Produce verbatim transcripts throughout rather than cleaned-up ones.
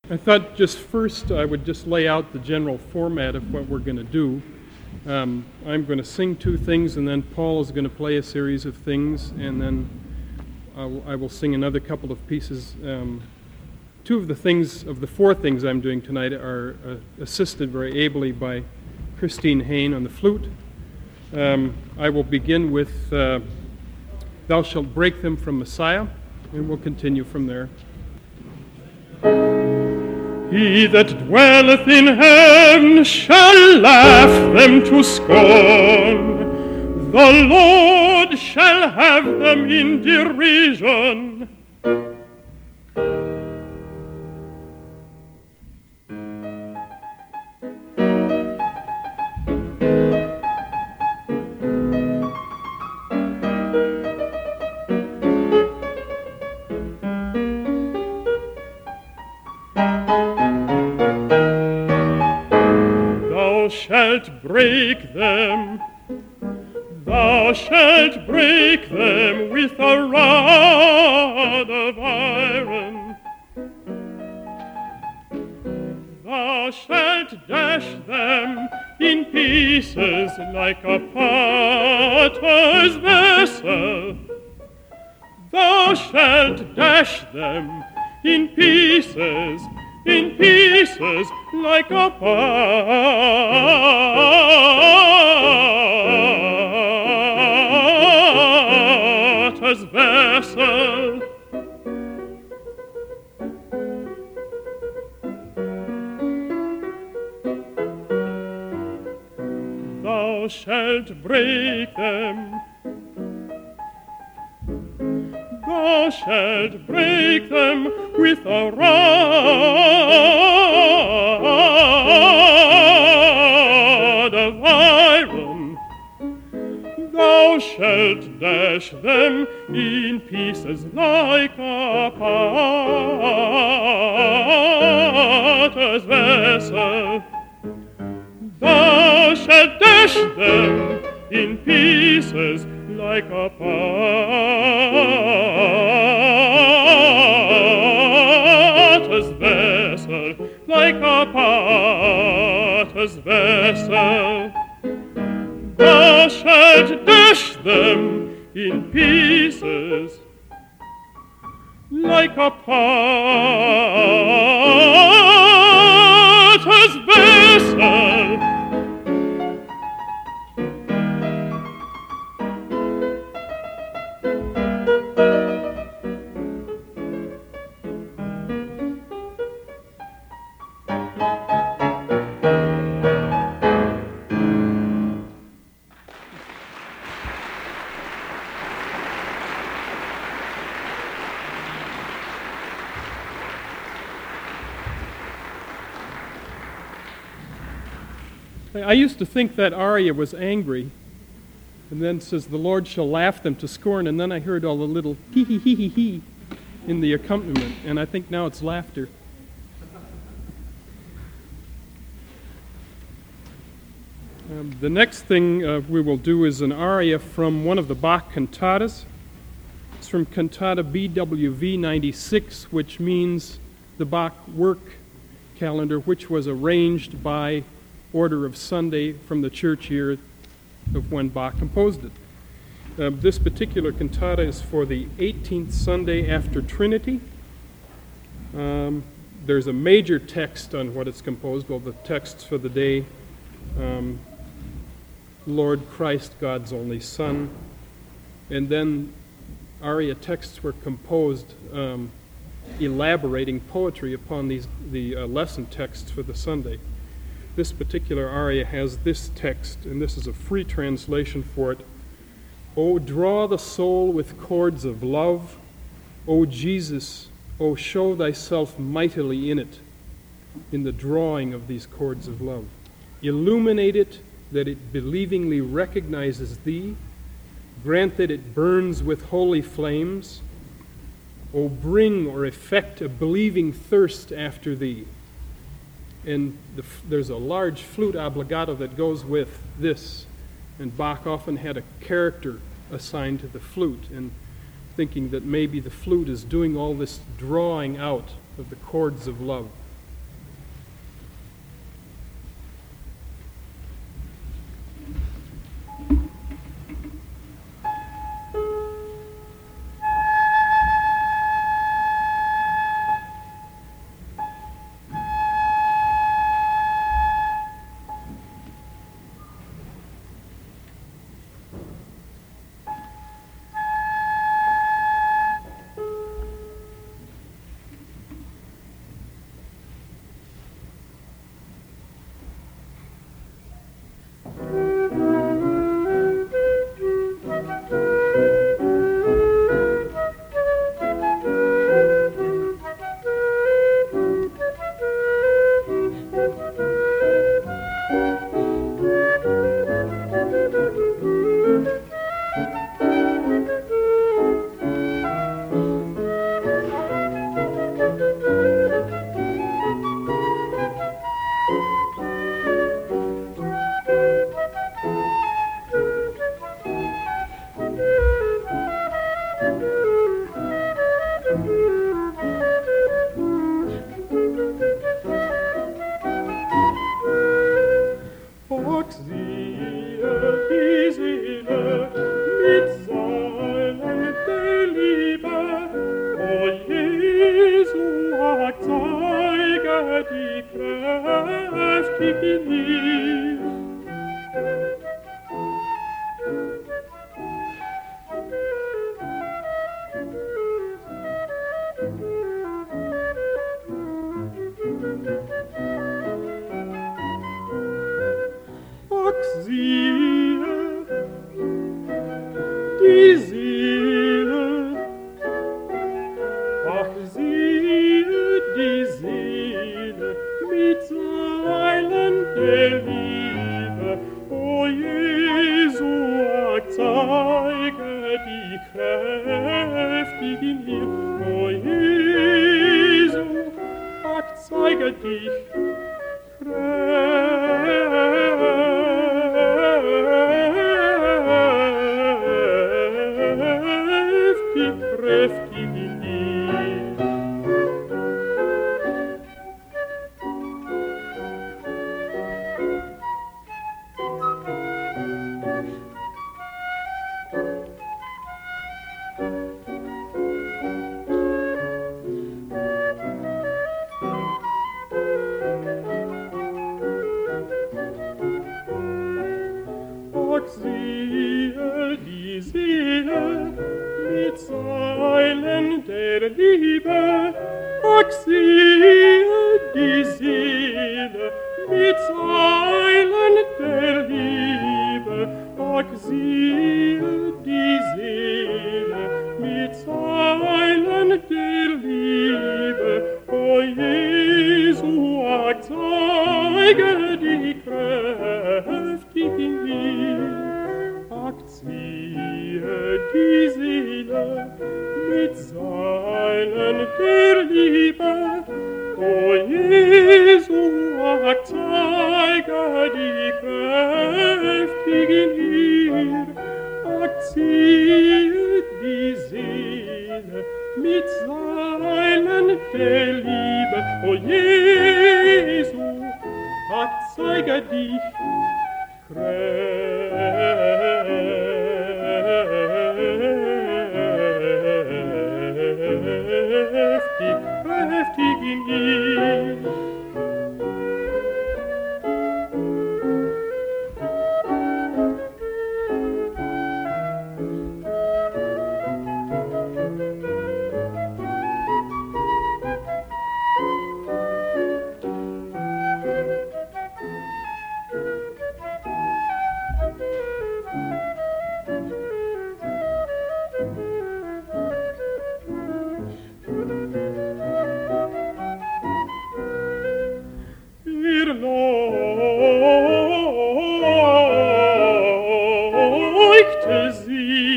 I thought just first I would just lay out the general format of what we're going to do. Um, I'm going to sing two things, and then Paul is going to play a series of things, and then I will, I will sing another couple of pieces. Um, two of the things, of the four things I'm doing tonight, are uh, assisted very ably by Christine Hain on the flute. Um, I will begin with uh, Thou Shalt Break Them from Messiah, and we'll continue from there. He that dwelleth in heaven shall laugh them to scorn. The Lord shall have them in derision. Thou shalt break them, thou shalt break them with a rod of iron. Thou shalt dash them in pieces like a potter's vessel. Thou shalt dash them in pieces, in pieces like a potter's vessel. Thou shalt break them, thou shalt break them with a rod of iron. Thou shalt dash them in pieces like a potter's vessel. Thou shalt dash them in pieces like a potter's vessel, like a potter's vessel. Thou shalt dash them in pieces like a potter's vessel. I used to think that aria was angry, and then it says, the Lord shall laugh them to scorn, and then I heard all the little hee hee hee hee hee in the accompaniment, and I think now it's laughter. Um, the next thing uh, we will do is an aria from one of the Bach cantatas. It's from Cantata B W V ninety-six, which means the Bach work calendar, which was arranged by order of Sunday from the church year of when Bach composed it. Uh, this particular cantata is for the eighteenth Sunday after Trinity. Um, there's a major text on what it's composed, well, the texts for the day, um, Lord Christ, God's only Son. And then aria texts were composed um, elaborating poetry upon these the uh, lesson texts for the Sunday. This particular aria has this text, and this is a free translation for it. O draw the soul with cords of love. O Jesus, O show thyself mightily in it, in the drawing of these cords of love. Illuminate it that it believingly recognizes thee. Grant that it burns with holy flames. O bring or effect a believing thirst after thee. And the, there's a large flute obligato that goes with this. And Bach often had a character assigned to the flute, and thinking that maybe the flute is doing all this drawing out of the chords of love. zeige die kräftig in mir. Ach, siehe, die Seele, ach, siehe, die Seele mit Seilen der Liebe. O Jesu, ach, zeige die kräftig in ihr. O Jesu, ach, zeige dich kräftig, kräftig in dir. Ach, siehe die Seele mit Seilen der Liebe. Ach, siehe die Seele mit Seilen der Liebe. Ach, siehe die Seele mit Seilen der Liebe. O Jesu, ach, zeige die kräftig in mir. Ach, ziehe die Seele mit Seilen der Liebe. O Jesu, ach, zeige die kräftig in ihr. Ach, ziehe die Seele mit Seilen der Liebe. O Jesu, ach, zeige dich kräftig, kräftig in ihr. Erleuchte sie,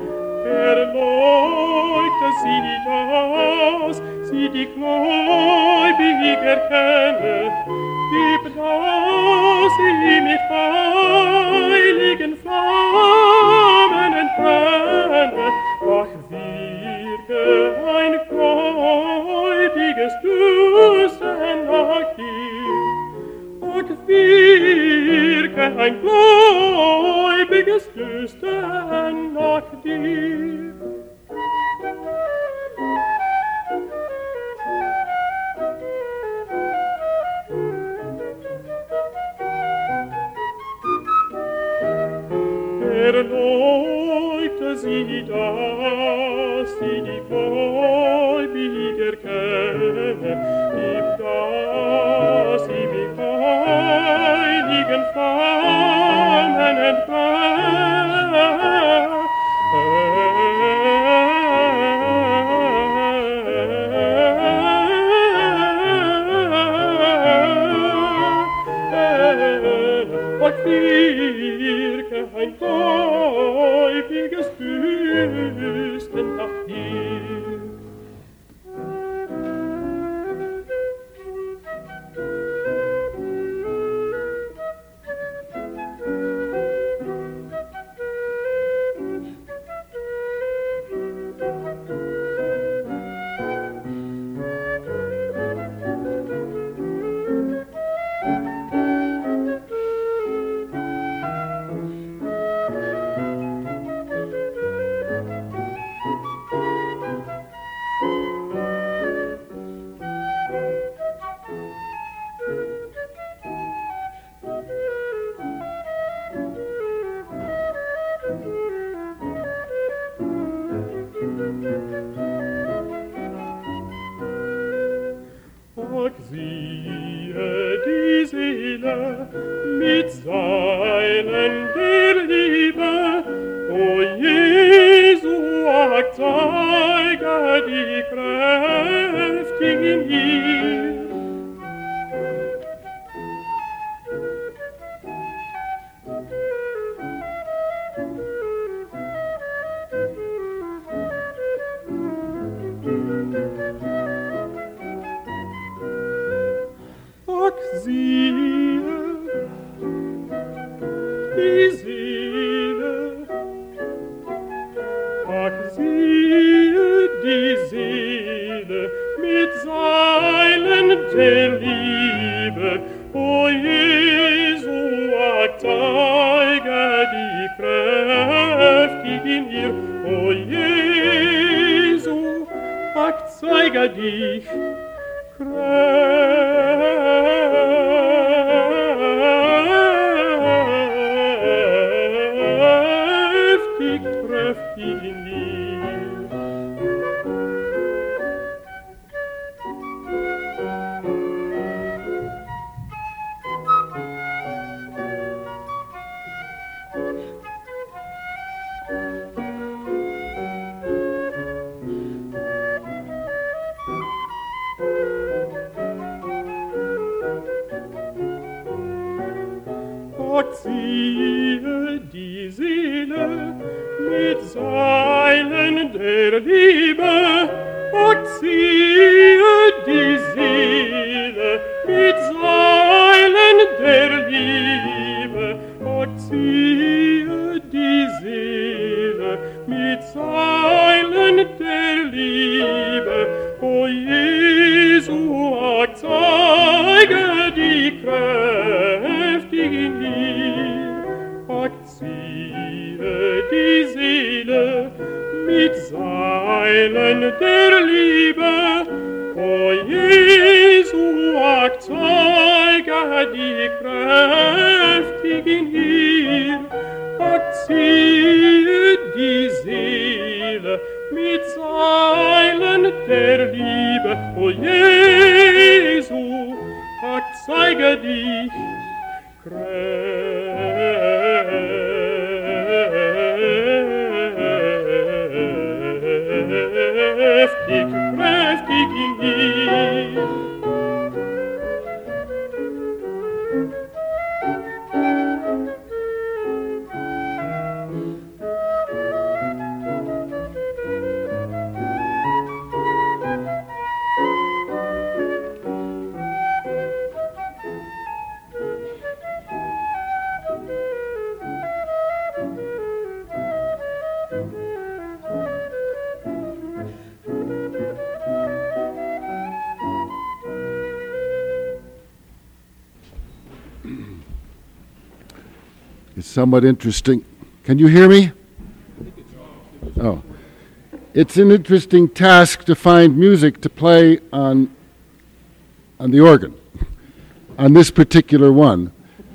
erleuchte sie nicht aus, sie die gläubig erkenne, gib, dass sie mit heiligen Flammen entbrenne. Ach, wirke ein gläubiges Dürsten nach dir. Ach, wirke ein gläubiges Dürsten nach dir. Erleuchte sie, dass sie die gläubig erkenne, gib, dass sie mit heiligen Flammen entbrenne. Ach, wirke ein gläubiges Dürsten nach dir. Ach, siehe die Seele mit Seilen der Liebe, o Jesu, ach, zeige die kräftigen ihr. Siehe die Seele, ach, siehe die Seele mit Seilen der Liebe, o Jesu, ach, zeige die kräftigen ihr, o Jesu, ach, zeige dich kräftig, kräftig in dir. Ach, siehe die Seele mit Seilen der Liebe, ach, siehe die Seele mit Seilen der Liebe, ach, siehe die Seele mit Seilen der Liebe, o Jesu, ach, zeige die kräftigen ihr, ach, ziehe die Seele mit Seilen der Liebe, o Jesu, ach, zeige die kräftigen ihr, ach, ziehe die Seele mit Seilen der Liebe, o Jesu, ach, zeige dich kräftig, kräftig in dir. It's somewhat interesting. Can you hear me? Oh. It's an interesting task to find music to play on, on the organ, on this particular one.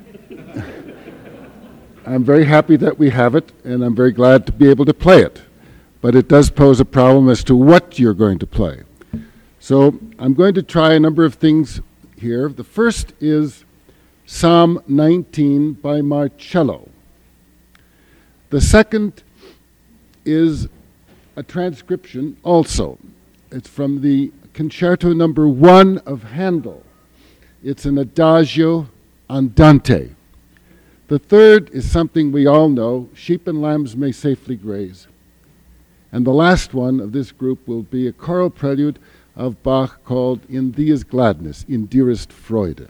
I'm very happy that we have it, and I'm very glad to be able to play it. But it does pose a problem as to what you're going to play. So I'm going to try a number of things here. The first is Psalm nineteen by Marcello. The second is a transcription also. It's from the Concerto number one of Handel. It's an adagio andante. The third is something we all know, Sheep and Lambs May Safely Graze. And the last one of this group will be a choral prelude of Bach called In Thee is Gladness, In Dearest Freude.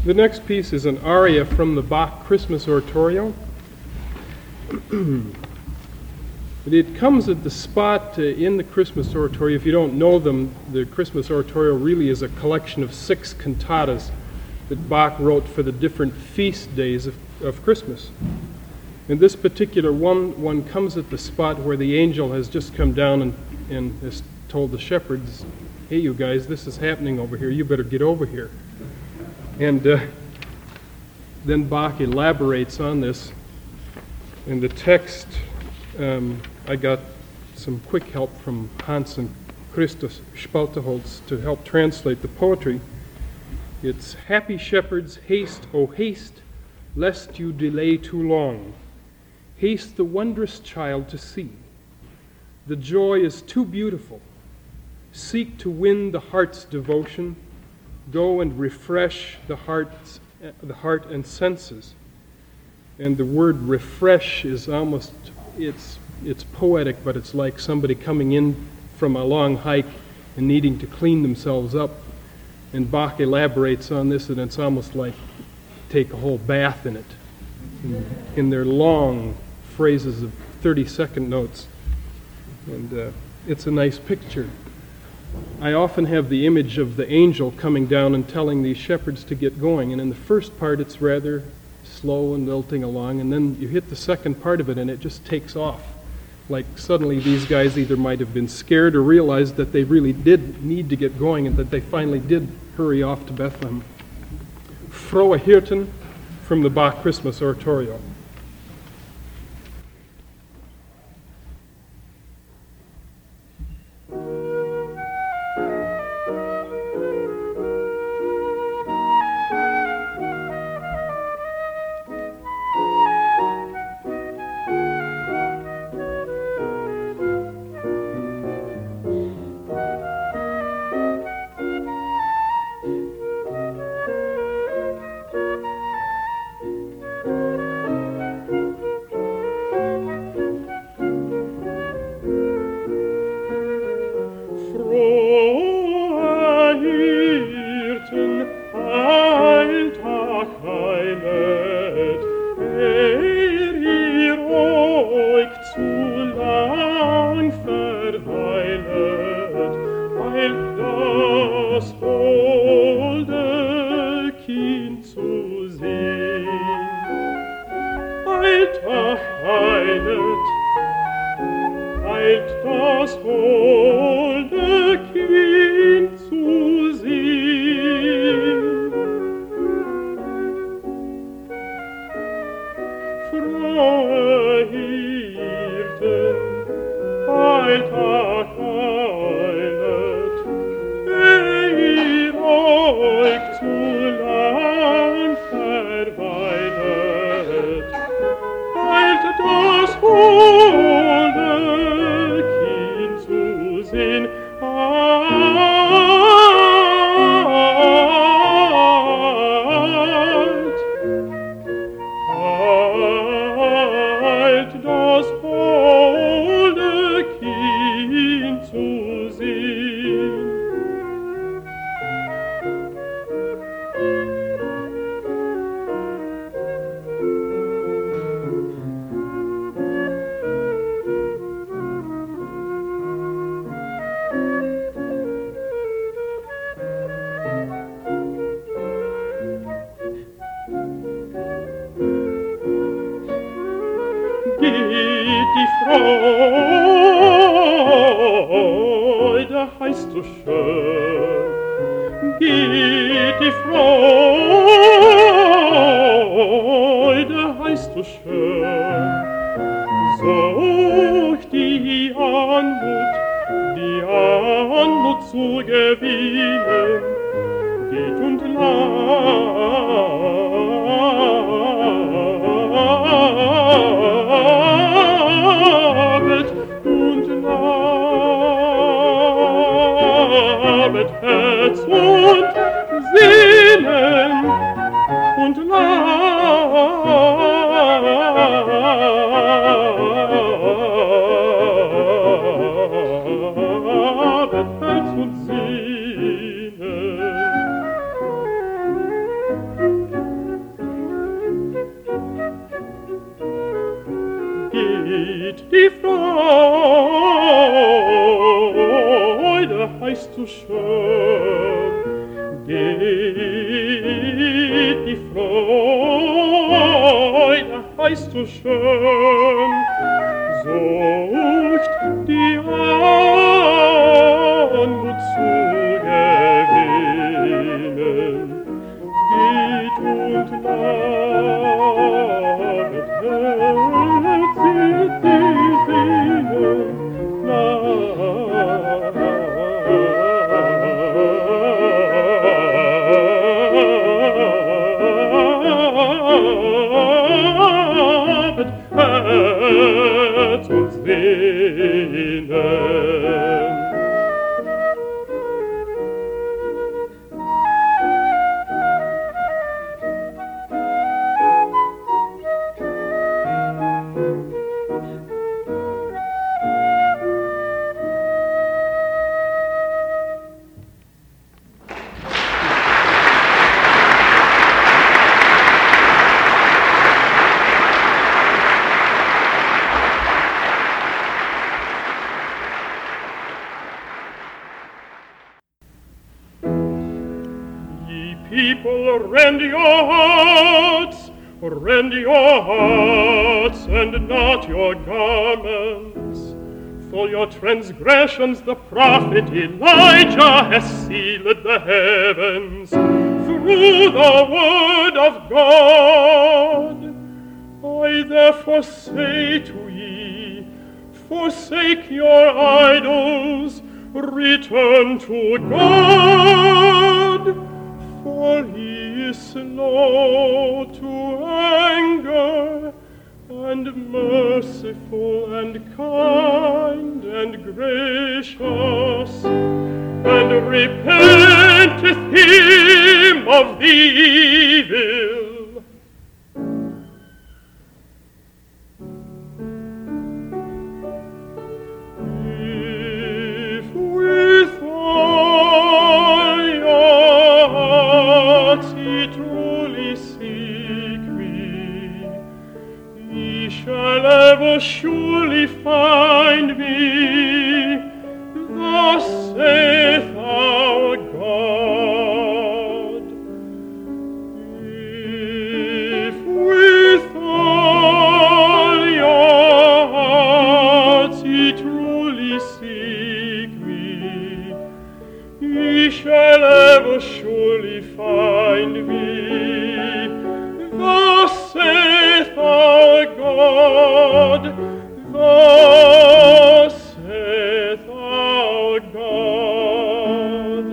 The next piece is an aria from the Bach Christmas Oratorio. It comes at the spot uh, in the Christmas Oratorio. If you don't know them, the Christmas Oratorio really is a collection of six cantatas that Bach wrote for the different feast days of, of Christmas. And this particular one, one comes at the spot where the angel has just come down and, and has told the shepherds, hey, you guys, this is happening over here. You better get over here. And uh, then Bach elaborates on this. In the text, um, I got some quick help from Hans and Christus Spalteholz to help translate the poetry. It's, happy shepherds, haste, oh haste, lest you delay too long. Haste the wondrous child to see. The joy is too beautiful. Seek to win the heart's devotion. Go and refresh the heart's, the heart and senses. And the word refresh is almost, it's, it's poetic, but it's like somebody coming in from a long hike and needing to clean themselves up. And Bach elaborates on this, and it's almost like take a whole bath in it. In, in their long phrases of thirty-second notes. And uh, it's a nice picture. I often have the image of the angel coming down and telling these shepherds to get going. And in the first part, it's rather slow and lilting along. And then you hit the second part of it, and it just takes off. Like suddenly these guys either might have been scared or realized that they really did need to get going and that they finally did hurry off to Bethlehem. Frohe Hirten from the Bach Christmas Oratorio. da heißt so schön, sucht die Anmut zu gewinnen, geht und ladet, herzieht die Seele, Herz und Seele. People, rend your hearts, rend your hearts, and not your garments. For your transgressions the prophet Elijah has sealed the heavens through the word of God. I therefore say to ye, forsake your idols, return to God. For he is slow to anger, and merciful, and kind, and gracious, and repenteth him of the evil. If with all your hearts ye truly seek me, ye shall ever surely find me, thus saith our God. If with all your hearts ye truly seek me, ye shall ever surely find me, thus saith our God, thus saith our God.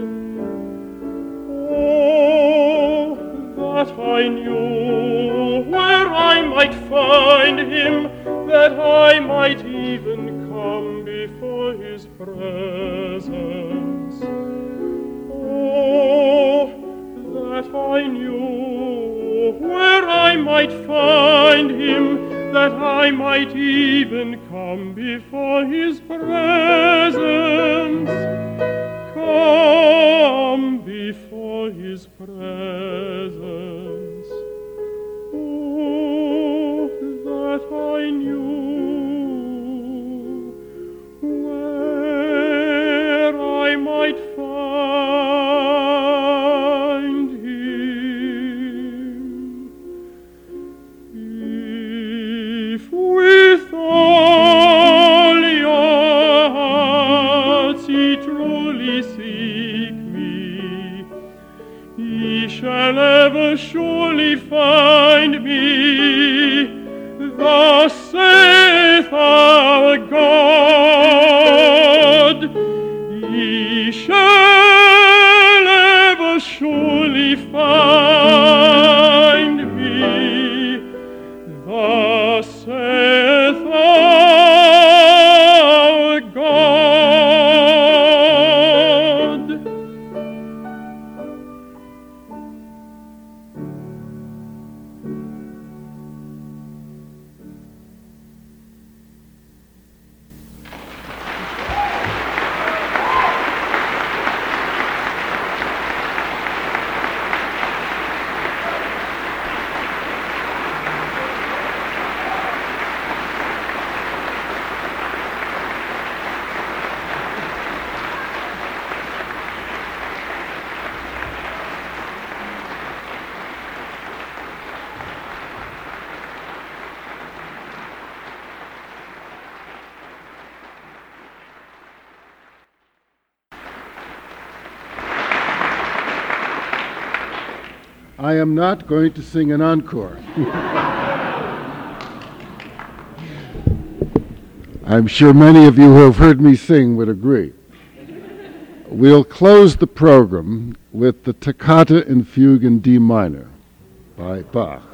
Oh, that I knew where I might find him, that I might even come before his presence. Oh, that I knew where I might find him, that I might even come before his presence. Come before his presence. Oh, that I knew where I might find him. If with all your hearts ye truly seek me, ye shall ever surely find me, thus saith our God. Ye shall ever surely find me, thus saith our God. I am not going to sing an encore. I'm sure many of you who have heard me sing would agree. We'll close the program with the Toccata and Fugue in D minor by Bach.